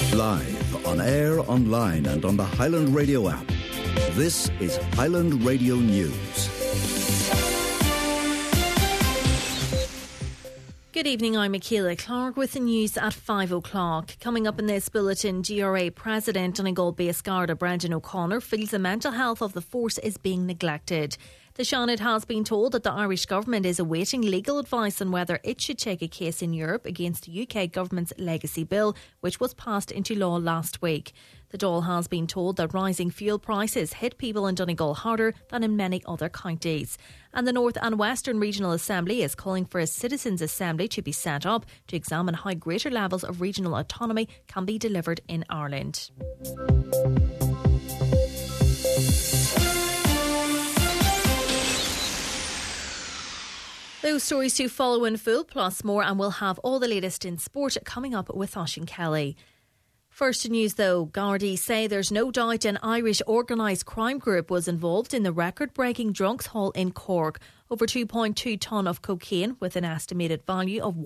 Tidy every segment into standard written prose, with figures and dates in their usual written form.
Live, on air, online and on the Highland Radio app. This is Highland Radio News. Good evening, I'm Michaela Clark with the news at 5 o'clock. Coming up in this bulletin, GRA President Donegal Base Garda Brendan O'Connor feels the mental health of the force is being neglected. The Seanad has been told that the Irish government is awaiting legal advice on whether it should take a case in Europe against the UK government's legacy bill, which was passed into law last week. The Dáil has been told that rising fuel prices hit people in Donegal harder than in many other counties. And the North and Western Regional Assembly is calling for a Citizens' Assembly to be set up to examine how greater levels of regional autonomy can be delivered in Ireland. Those stories to follow in full, plus more, and we'll have all the latest in sport coming up with Oisín Kelly. First news though, Gardaí say there's no doubt an Irish organised crime group was involved in the record-breaking drunks haul in Cork. Over 2.2 tonne of cocaine with an estimated value of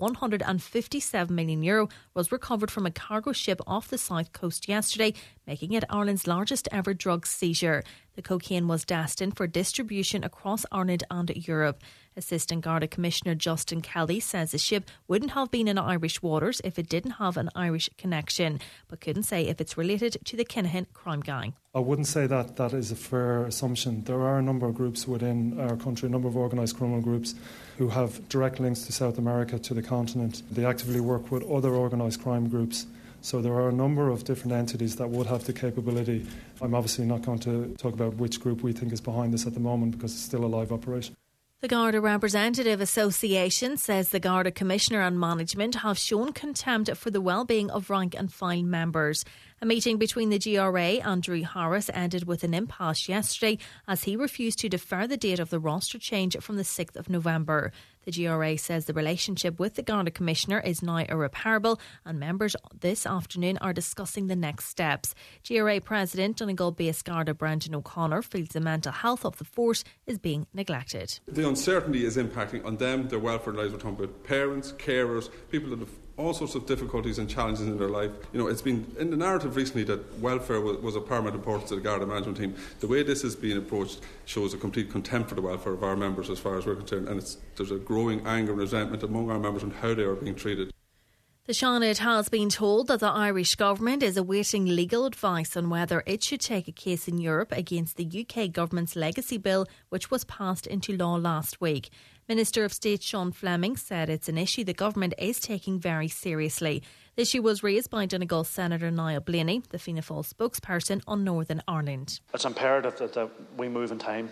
€157 million was recovered from a cargo ship off the south coast yesterday, making it Ireland's largest ever drug seizure. The cocaine was destined for distribution across Ireland and Europe. Assistant Garda Commissioner Justin Kelly says the ship wouldn't have been in Irish waters if it didn't have an Irish connection, but couldn't say if it's related to the Kinahan crime gang. I wouldn't say that is a fair assumption. There are a number of groups within our country, a number of organised criminal groups who have direct links to South America, to the continent. They actively work with other organised crime groups. So there are a number of different entities that would have the capability. I'm obviously not going to talk about which group we think is behind this at the moment because it's still a live operation. The Garda Representative Association says the Garda Commissioner and management have shown contempt for the well-being of rank and file members. A meeting between the GRA and Drew Harris ended with an impasse yesterday as he refused to defer the date of the roster change from the 6th of November. The GRA says the relationship with the Garda Commissioner is now irreparable and members this afternoon are discussing the next steps. GRA President Donegal Base Garda Brendan O'Connor feels the mental health of the force is being neglected. The uncertainty is impacting on them, their welfare lives. We're talking about parents, carers, people that have all sorts of difficulties and challenges in their life. You know, it's been in the narrative recently that welfare was of paramount importance to the Garda management team. The way this is being approached shows a complete contempt for the welfare of our members as far as we're concerned, and there's a growing anger and resentment among our members on how they are being treated. The Seanad has been told that the Irish government is awaiting legal advice on whether it should take a case in Europe against the UK government's legacy bill, which was passed into law last week. Minister of State Sean Fleming said it's an issue the government is taking very seriously. The issue was raised by Donegal Senator Niall Blaney, the Fianna Fáil spokesperson on Northern Ireland. It's imperative that we move in time.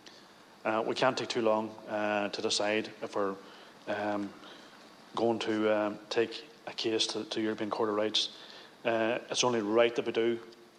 We can't take too long to decide if we're going to take a case to European Court of Rights. It's only right that we do.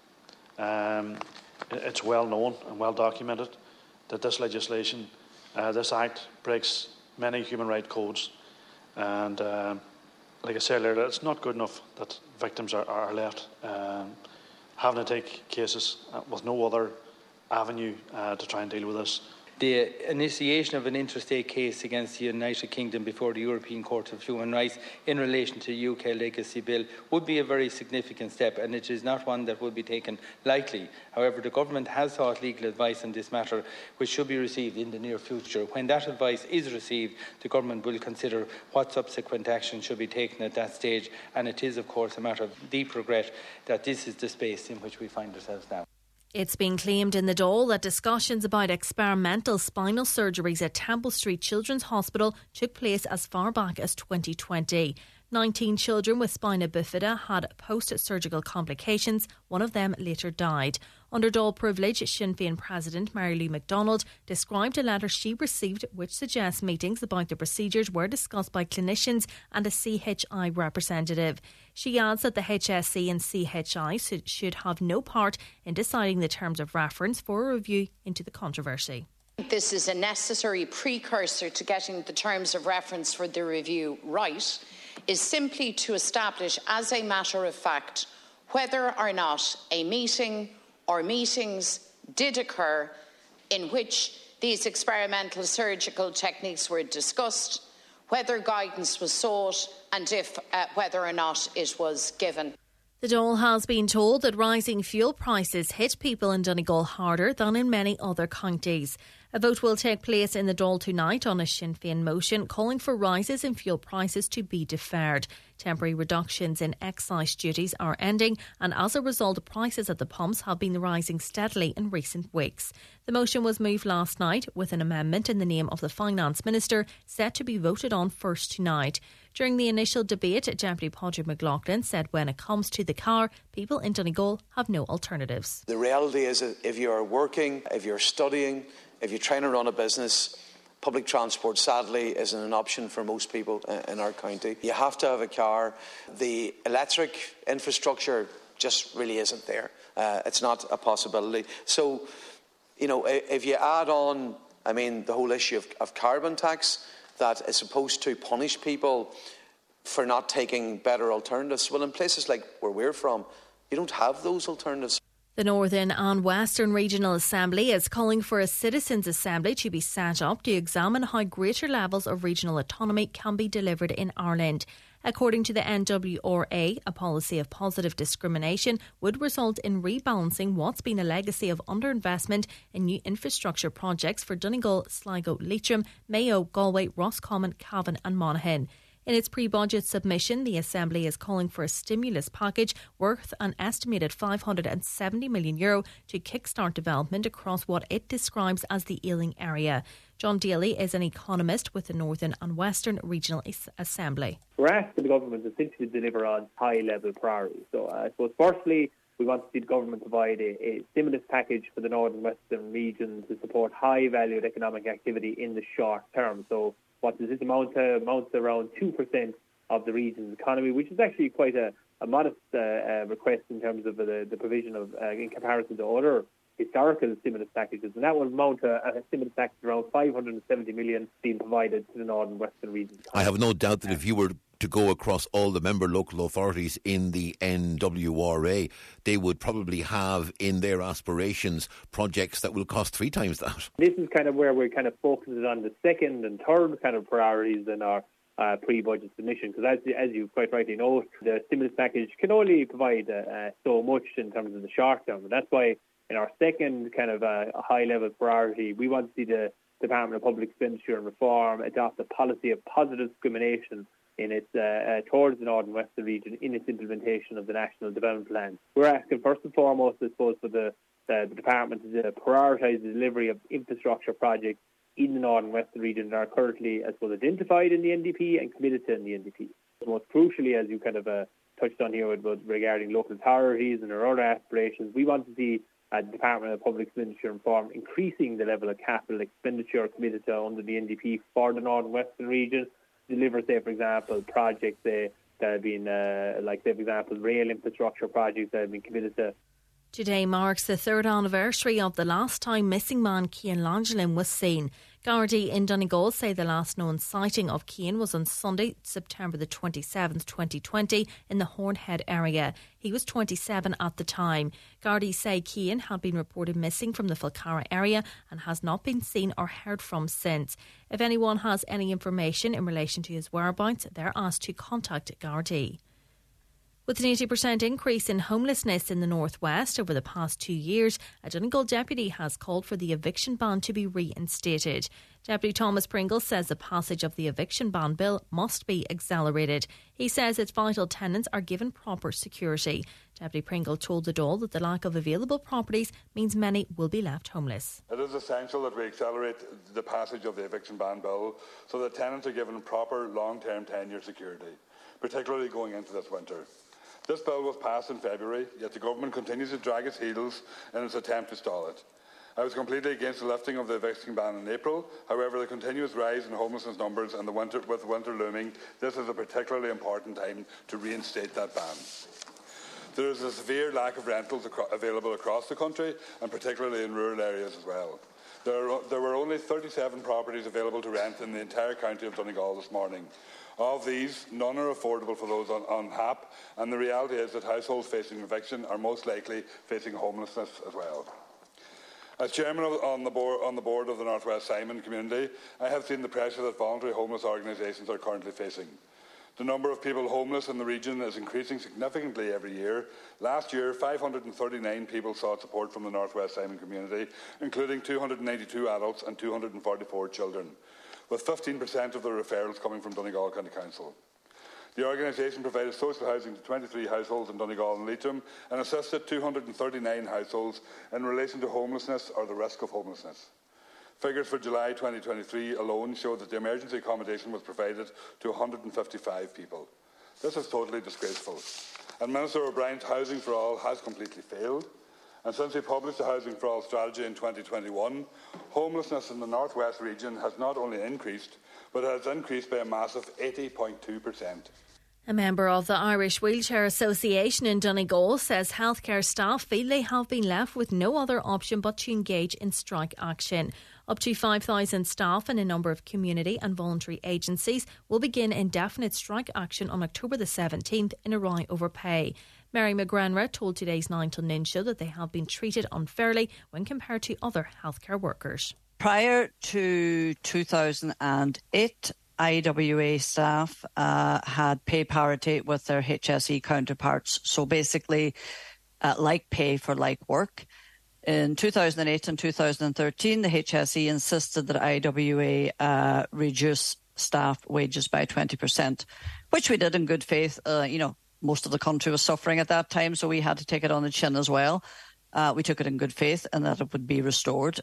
It's well known and well documented that this legislation, this Act, breaks many human rights codes. And like I said earlier, it's not good enough that victims are left having to take cases with no other avenue to try and deal with this. The initiation of an interstate case against the United Kingdom before the European Court of Human Rights in relation to the UK legacy bill would be a very significant step, and it is not one that would be taken lightly. However, the government has sought legal advice on this matter, which should be received in the near future. When that advice is received, the government will consider what subsequent action should be taken at that stage, and it is, of course, a matter of deep regret that this is the space in which we find ourselves now. It's been claimed in the Dáil that discussions about experimental spinal surgeries at Temple Street Children's Hospital took place as far back as 2020. 19 children with spina bifida had post-surgical complications. One of them later died. Under Dáil privilege, Sinn Féin President Mary Lou McDonald described a letter she received which suggests meetings about the procedures were discussed by clinicians and a CHI representative. She adds that the HSE and CHI should have no part in deciding the terms of reference for a review into the controversy. This is a necessary precursor to getting the terms of reference for the review right, is simply to establish as a matter of fact whether or not a meeting or meetings did occur in which these experimental surgical techniques were discussed, whether guidance was sought and if whether or not it was given. The Dáil has been told that rising fuel prices hit people in Donegal harder than in many other counties. A vote will take place in the Dáil tonight on a Sinn Féin motion calling for rises in fuel prices to be deferred. Temporary reductions in excise duties are ending, and as a result, prices at the pumps have been rising steadily in recent weeks. The motion was moved last night with an amendment in the name of the Finance Minister set to be voted on first tonight. During the initial debate, Deputy Padraig McLaughlin said when it comes to the car, people in Donegal have no alternatives. The reality is that if you're working, if you're studying, if you're trying to run a business, public transport sadly isn't an option for most people in our county. You have to have a car. The electric infrastructure just really isn't there. It's not a possibility. So, if you add on, the whole issue of carbon tax that is supposed to punish people for not taking better alternatives. Well, in places like where we're from, you don't have those alternatives. The Northern and Western Regional Assembly is calling for a citizens' assembly to be set up to examine how greater levels of regional autonomy can be delivered in Ireland. According to the NWRA, a policy of positive discrimination would result in rebalancing what's been a legacy of underinvestment in new infrastructure projects for Donegal, Sligo, Leitrim, Mayo, Galway, Roscommon, Cavan and Monaghan. In its pre-budget submission, the Assembly is calling for a stimulus package worth an estimated €570 million to kickstart development across what it describes as the Ealing area. John Daly is an economist with the Northern and Western Regional Assembly. We're asking the government essentially to deliver on high-level priorities. So I suppose firstly, we want to see the government provide a stimulus package for the Northern and Western regions to support high-valued economic activity in the short term. So what does this amount to? Amounts to around 2% of the region's economy, which is actually quite a modest request in terms of the provision of, in comparison to other historical stimulus packages. And that would amount to a stimulus package around $570 million being provided to the Northern Western regions. I have no doubt that if you were to go across all the member local authorities in the NWRA, they would probably have in their aspirations projects that will cost 3 times that. This is kind of where we're kind of focusing on the second and third kind of priorities in our pre-budget submission, because as you quite rightly note, the stimulus package can only provide so much in terms of the short term. And that's why in our second kind of high-level priority, we want to see the Department of Public Expenditure and Reform adopt a policy of positive discrimination in its towards the Northern Western region in its implementation of the National Development Plan. We're asking first and foremost, I suppose, for the Department to prioritise the delivery of infrastructure projects in the Northern Western region that are currently, I suppose, identified in the NDP and committed to in the NDP. Most crucially, as you kind of touched on here regarding local authorities and their other aspirations, we want to see the Department of Public Expenditure and Reform increasing the level of capital expenditure committed to under the NDP for the Northern Western region. Deliver, say, for example, projects that have been, say, for example, rail infrastructure projects that have been committed to. Today marks the 3rd anniversary of the last time missing man Cian Langellin was seen. Gardaí in Donegal say the last known sighting of Cian was on Sunday, September the 27th, 2020 in the Hornhead area. He was 27 at the time. Gardaí say Cian had been reported missing from the Falcarra area and has not been seen or heard from since. If anyone has any information in relation to his whereabouts, they're asked to contact Gardaí. With an 80% increase in homelessness in the northwest over the past 2 years, a Donegal deputy has called for the eviction ban to be reinstated. Deputy Thomas Pringle says the passage of the eviction ban bill must be accelerated. He says its vital tenants are given proper security. Deputy Pringle told the Dáil that the lack of available properties means many will be left homeless. It is essential that we accelerate the passage of the eviction ban bill so that tenants are given proper long-term tenure security, particularly going into this winter. This bill was passed in February, yet the government continues to drag its heels in its attempt to stall it. I was completely against the lifting of the eviction ban in April. However, the continuous rise in homelessness numbers and with winter looming, this is a particularly important time to reinstate that ban. There is a severe lack of rentals available across the country, and particularly in rural areas as well. There were only 37 properties available to rent in the entire county of Donegal this morning. Of these, none are affordable for those on HAP, and the reality is that households facing eviction are most likely facing homelessness as well. As chairman on the board of the North West Simon community, I have seen the pressure that voluntary homeless organisations are currently facing. The number of people homeless in the region is increasing significantly every year. Last year, 539 people sought support from the North West Simon community, including 292 adults and 244 children, with 15% of the referrals coming from Donegal County Council. The organisation provided social housing to 23 households in Donegal and Leitrim and assisted 239 households in relation to homelessness or the risk of homelessness. Figures for July 2023 alone show that the emergency accommodation was provided to 155 people. This is totally disgraceful. And Minister O'Brien's Housing for All has completely failed. And since he published the Housing for All strategy in 2021, homelessness in the North West region has not only increased, but has increased by a massive 80.2%. A member of the Irish Wheelchair Association in Donegal says healthcare staff feel they have been left with no other option but to engage in strike action. Up to 5,000 staff in a number of community and voluntary agencies will begin indefinite strike action on October the 17th in a row over pay. Mary McGrenra told today's 9 till noon show that they have been treated unfairly when compared to other healthcare workers. Prior to 2008, IWA staff had pay parity with their HSE counterparts. So basically, like pay for like work. In 2008 and 2013, the HSE insisted that IWA reduce staff wages by 20%, which we did in good faith. Most of the country was suffering at that time, so we had to take it on the chin as well. We took it in good faith and that it would be restored,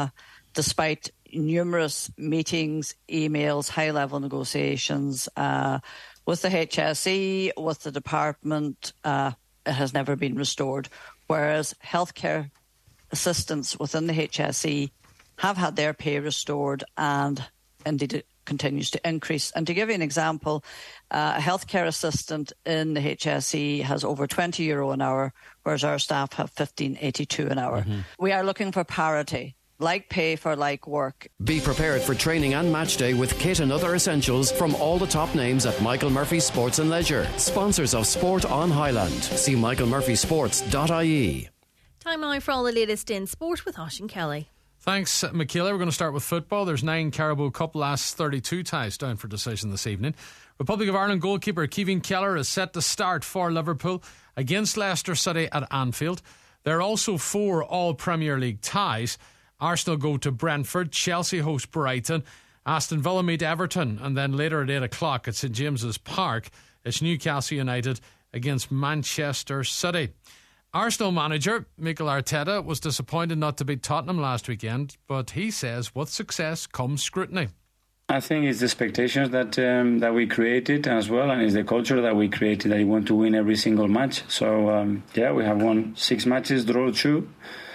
despite numerous meetings, emails, high-level negotiations with the HSE, with the department. It has never been restored, whereas healthcare assistants within the HSE have had their pay restored, and indeed it continues to increase. And to give you an example, a healthcare assistant in the HSE has over €20 an hour, whereas our staff have $15.82 an hour. Mm-hmm. We are looking for parity. Like pay for like work. Be prepared for training and match day with kit and other essentials from all the top names at Michael Murphy Sports and Leisure. Sponsors of Sport on Highland. See michaelmurphysports.ie. Time now for all the latest in sport with Oisín Kelly. Thanks, Michaela. We're going to start with football. There's 9 Carabao Cup last 32 ties down for decision this evening. Republic of Ireland goalkeeper Kevin Keller is set to start for Liverpool against Leicester City at Anfield. There are also 4 all-Premier League ties. Arsenal go to Brentford, Chelsea host Brighton, Aston Villa meet Everton, and then later at 8 o'clock at St James's Park, it's Newcastle United against Manchester City. Arsenal manager Mikel Arteta was disappointed not to beat Tottenham last weekend, but he says with success comes scrutiny. I think it's the expectations that we created as well, and it's the culture that we created, that you want to win every single match. So, we have won 6 matches, draw 2.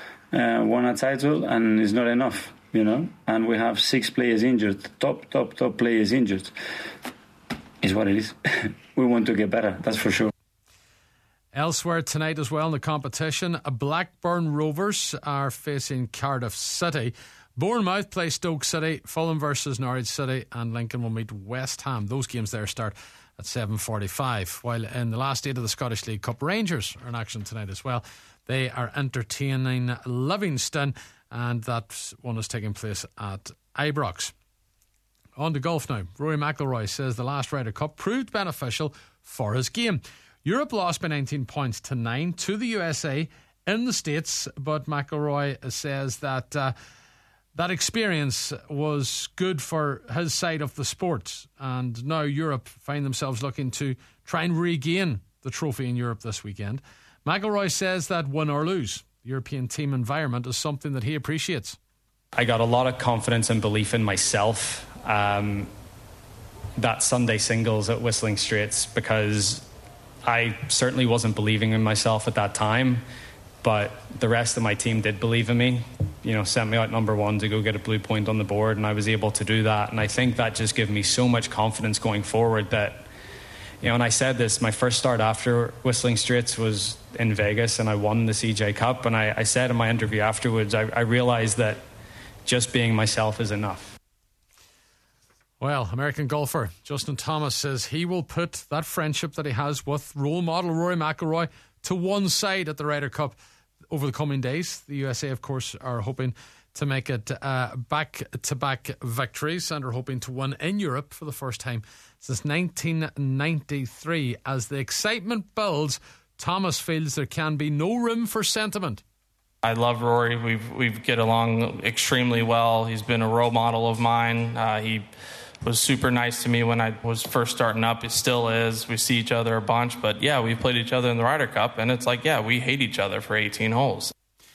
Won a title, and it's not enough, and we have 6 players injured, top players injured. Is what it is. We want to get better, that's for sure. Elsewhere tonight as well in the competition, Blackburn Rovers are facing Cardiff City. Bournemouth play Stoke City, Fulham versus Norwich City, and Lincoln will meet West Ham. Those games there start at 7:45. While in the last 8 of the Scottish League Cup, Rangers are in action tonight as well. They are entertaining Livingston, and that one is taking place at Ibrox. On to golf now. Rory McIlroy says the last Ryder Cup proved beneficial for his game. Europe lost by 19 points to 9 to the USA in the States, but McIlroy says that that experience was good for his side of the sport, and now Europe find themselves looking to try and regain the trophy in Europe this weekend. McIlroy says that win or lose, the European team environment is something that he appreciates. I got a lot of confidence and belief in myself that Sunday singles at Whistling Straits, because I certainly wasn't believing in myself at that time, but the rest of my team did believe in me. Sent me out number 1 to go get a blue point on the board, and I was able to do that. And I think that just gave me so much confidence going forward that, and I said this, my first start after Whistling Straits was in Vegas, and I won the CJ Cup. And I said in my interview afterwards, I realised that just being myself is enough. Well, American golfer Justin Thomas says he will put that friendship that he has with role model Rory McIlroy to one side at the Ryder Cup over the coming days. The USA, of course, are hoping to make it back-to-back victories and are hoping to win in Europe for the first time since 1993. As the excitement builds, Thomas feels there can be no room for sentiment. I love Rory. We get along extremely well. He's been a role model of mine. He was super nice to me when I was first starting up. He still is. We see each other a bunch. But yeah, we played each other in the Ryder Cup, and it's like, yeah, we hate each other for 18 holes.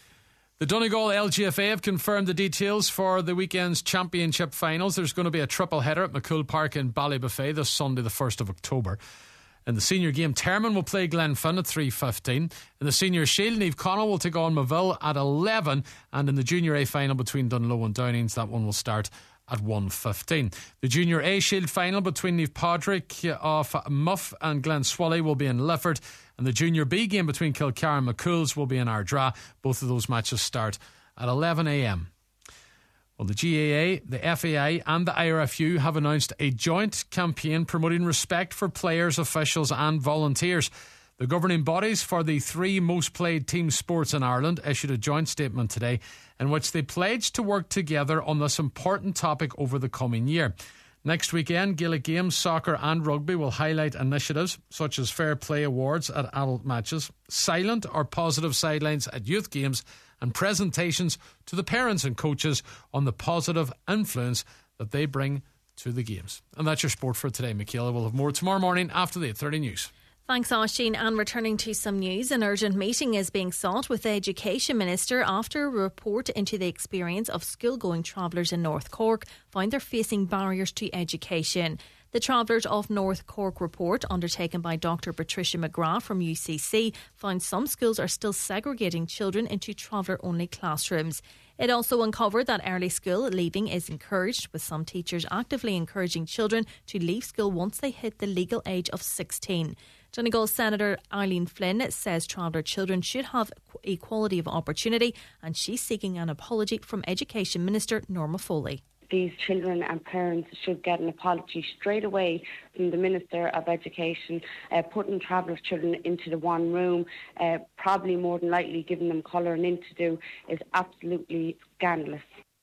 The Donegal LGFA have confirmed the details for the weekend's championship finals. There's going to be a triple header at McCool Park in Ballybuffet this Sunday, the 1st of October. In the senior game, Termon will play Glenfin at 3:15. In the senior shield, Niamh Connell will take on Moville at 11. And in the junior A final between Dunloe and Downings, that one will start at 1:15. The junior A shield final between Niamh Padraig of Muff and Glen Swilly will be in Lifford. And the junior B game between Kilcar and McCool's will be in Ardra. Both of those matches start at 11 a.m. Well, the GAA, the FAI and the IRFU have announced a joint campaign promoting respect for players, officials and volunteers. The governing bodies for the 3 most played team sports in Ireland issued a joint statement today in which they pledged to work together on this important topic over the coming year. Next weekend, Gaelic games, soccer and rugby will highlight initiatives such as fair play awards at adult matches, silent or positive sidelines at youth games, and presentations to the parents and coaches on the positive influence that they bring to the games. And that's your sport for today. Michaela will have more tomorrow morning after the 8:30 news. Thanks, Oisín. And returning to some news, an urgent meeting is being sought with the Education Minister after a report into the experience of school-going travellers in North Cork found they're facing barriers to education. The Travellers of North Cork report, undertaken by Dr Patricia McGrath from UCC, found some schools are still segregating children into traveller-only classrooms. It also uncovered that early school leaving is encouraged, with some teachers actively encouraging children to leave school once they hit the legal age of 16. Donegal Senator Eileen Flynn says traveller children should have equality of opportunity, and she's seeking an apology from Education Minister Norma Foley. These children and parents should get an apology straight away from the Minister of Education. Putting travellers' children into the one room, probably more than likely giving them colouring in to do, is absolutely scandalous.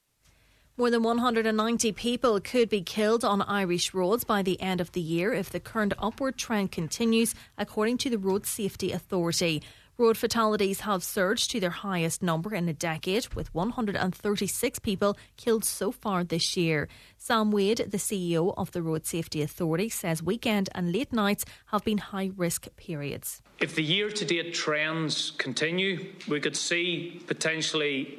More than 190 people could be killed on Irish roads by the end of the year if the current upward trend continues, according to the Road Safety Authority. Road fatalities have surged to their highest number in a decade, with 136 people killed so far this year. Sam Wade, the CEO of the Road Safety Authority, says weekend and late nights have been high-risk periods. If the year-to-date trends continue, we could see potentially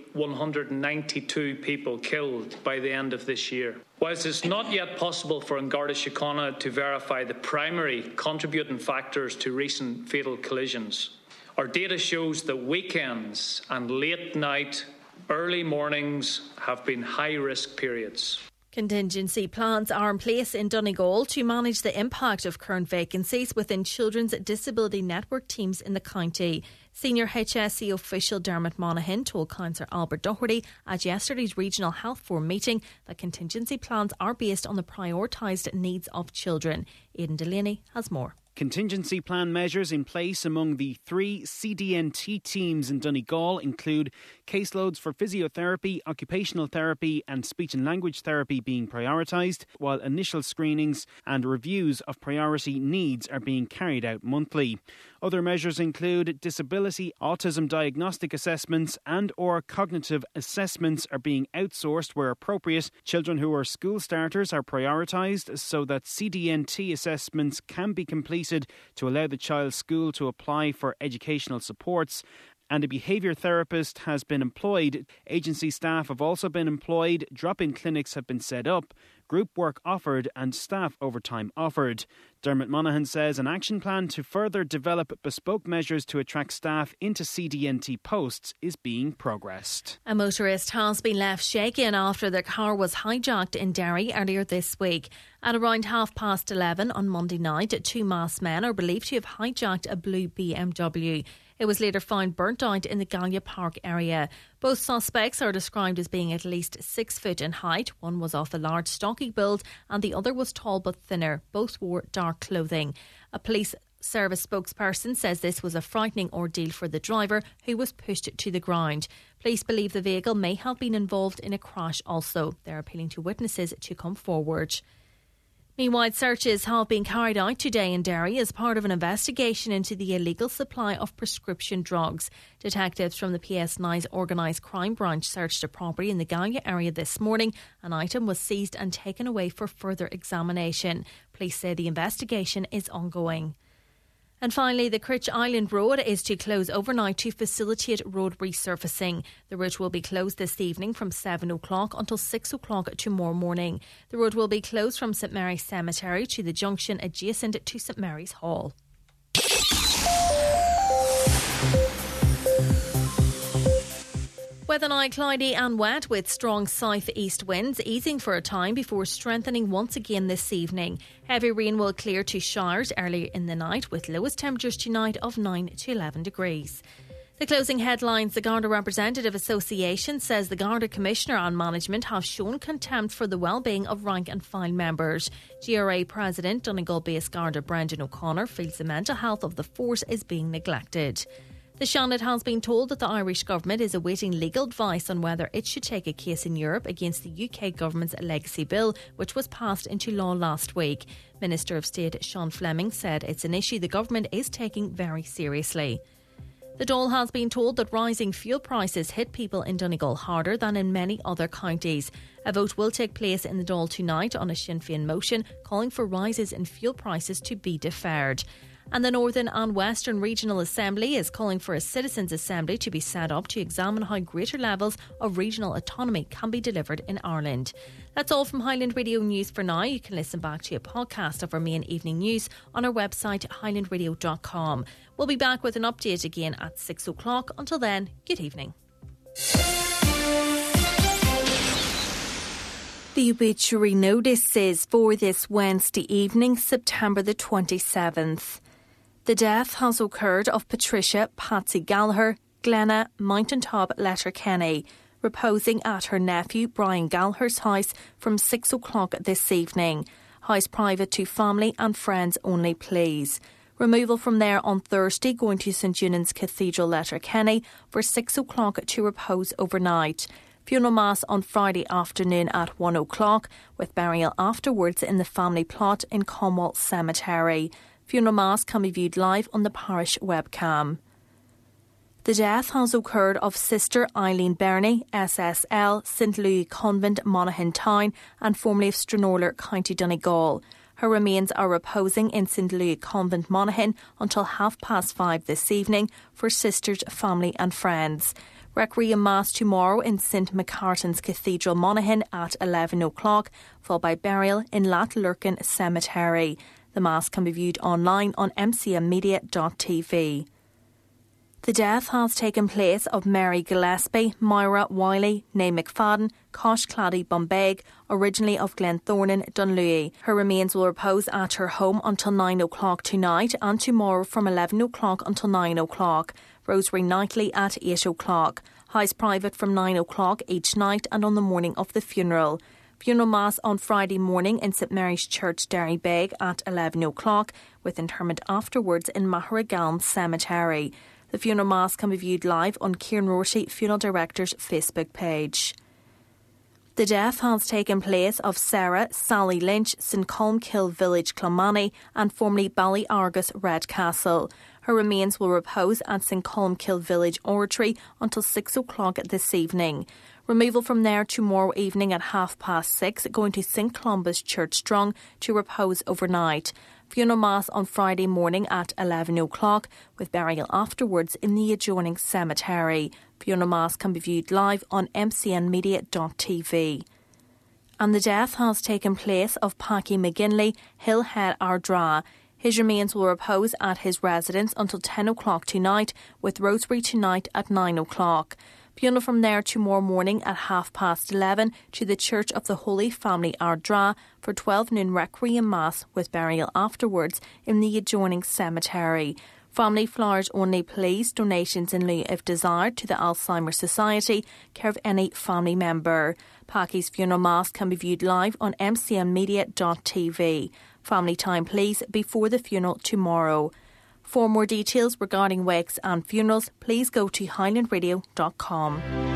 192 people killed by the end of this year. Whilst it's not yet possible for An Garda Síochána to verify the primary contributing factors to recent fatal collisions, our data shows that weekends and late night, early mornings have been high-risk periods. Contingency plans are in place in Donegal to manage the impact of current vacancies within Children's Disability Network teams in the county. Senior HSE official Dermot Monaghan told Councillor Albert Doherty at yesterday's Regional Health Forum meeting that contingency plans are based on the prioritised needs of children. Aidan Delaney has more. Contingency plan measures in place among the 3 CDNT teams in Donegal include caseloads for physiotherapy, occupational therapy and speech and language therapy being prioritised, while initial screenings and reviews of priority needs are being carried out monthly. Other measures include disability, autism diagnostic assessments and or cognitive assessments are being outsourced where appropriate. Children who are school starters are prioritised so that CDNT assessments can be completed to allow the child's school to apply for educational supports. And a behaviour therapist has been employed. Agency staff have also been employed. Drop-in clinics have been set up. Group work offered and staff overtime offered. Dermot Monaghan says an action plan to further develop bespoke measures to attract staff into CDNT posts is being progressed. A motorist has been left shaken after their car was hijacked in Derry earlier this week. At around 11:30 on Monday night, 2 masked men are believed to have hijacked a blue BMW. It was later found burnt out in the Gallia Park area. Both suspects are described as being at least 6 foot in height. One was of a large, stocky build and the other was tall but thinner. Both wore dark clothing. A police Service spokesperson says this was a frightening ordeal for the driver, who was pushed to the ground. Police believe the vehicle may have been involved in a crash also. They're appealing to witnesses to come forward. Meanwhile, searches have been carried out today in Derry as part of an investigation into the illegal supply of prescription drugs. Detectives from the PS9's Organised Crime Branch searched a property in the Gallia area this morning. An item was seized and taken away for further examination. Police say the investigation is ongoing. And finally, the Critch Island Road is to close overnight to facilitate road resurfacing. The route will be closed this evening from 7 o'clock until 6 o'clock tomorrow morning. The road will be closed from St Mary's Cemetery to the junction adjacent to St Mary's Hall. Weather now cloudy and wet with strong south-east winds easing for a time before strengthening once again this evening. Heavy rain will clear to showers early in the night with lowest temperatures tonight of 9 to 11 degrees. The closing headlines. The Garda Representative Association says the Garda Commissioner and management have shown contempt for the well-being of rank and file members. GRA President Donegal-based Garda Brendan O'Connor feels the mental health of the force is being neglected. The Seanad has been told that the Irish Government is awaiting legal advice on whether it should take a case in Europe against the UK Government's Legacy Bill, which was passed into law last week. Minister of State Sean Fleming said it's an issue the Government is taking very seriously. The Dáil has been told that rising fuel prices hit people in Donegal harder than in many other counties. A vote will take place in the Dáil tonight on a Sinn Féin motion calling for rises in fuel prices to be deferred. And the Northern and Western Regional Assembly is calling for a Citizens' Assembly to be set up to examine how greater levels of regional autonomy can be delivered in Ireland. That's all from Highland Radio News for now. You can listen back to a podcast of our main evening news on our website highlandradio.com. We'll be back with an update again at 6 o'clock. Until then, good evening. The obituary notices for this Wednesday evening, September the 27th. The death has occurred of Patricia Patsy Gallagher, Glenna Mountaintop Letterkenny, reposing at her nephew Brian Gallagher's house from 6 o'clock this evening. House private to family and friends only, please. Removal from there on Thursday, going to St Eunan's Cathedral Letterkenny for 6 o'clock to repose overnight. Funeral Mass on Friday afternoon at 1 o'clock, with burial afterwards in the family plot in Comwall Cemetery. Funeral Mass can be viewed live on the parish webcam. The death has occurred of Sister Eileen Berney, SSL, St Louis Convent, Monaghan Town, and formerly of Stranorlar, County Donegal. Her remains are reposing in St Louis Convent, Monaghan until 5:30 this evening for sisters, family and friends. Requiem Mass tomorrow in St Macartan's Cathedral, Monaghan at 11 o'clock, followed by burial in Lattlurcan Cemetery. The Mass can be viewed online on mcmmedia.tv. The death has taken place of Mary Gillespie, Myra Wiley, Nae McFadden, Cosh Clady Bombay, originally of Glenthornan, Dunlewy. Her remains will repose at her home until 9 o'clock tonight and tomorrow from 11 o'clock until 9 o'clock. Rosary nightly at 8 o'clock. House private from 9 o'clock each night and on the morning of the funeral. Funeral Mass on Friday morning in St Mary's Church, Derrybeg at 11 o'clock, with interment afterwards in Maharagalm Cemetery. The funeral Mass can be viewed live on Kieran Rorty, Funeral Director's Facebook page. The death has taken place of Sarah Sally Lynch, St Colmkill Village, Clonmany, and formerly Ballyargus, Redcastle. Her remains will repose at St Colmkill Village Oratory until 6 o'clock this evening. Removal from there tomorrow evening at 6:30, going to St Columbus Church Strong to repose overnight. Funeral Mass on Friday morning at 11 o'clock, with burial afterwards in the adjoining cemetery. Funeral Mass can be viewed live on mcnmedia.tv. And the death has taken place of Packy McGinley, Hillhead Ardra. His remains will repose at his residence until 10 o'clock tonight, with Rosary tonight at 9 o'clock. Funeral from there tomorrow morning at 11:30 to the Church of the Holy Family Ardra for 12 noon Requiem Mass, with burial afterwards in the adjoining cemetery. Family flowers only, please. Donations in lieu if desired to the Alzheimer's Society, care of any family member. Packy's funeral mass can be viewed live on mcnmedia.tv. Family time, please, before the funeral tomorrow. For more details regarding wakes and funerals, please go to highlandradio.com.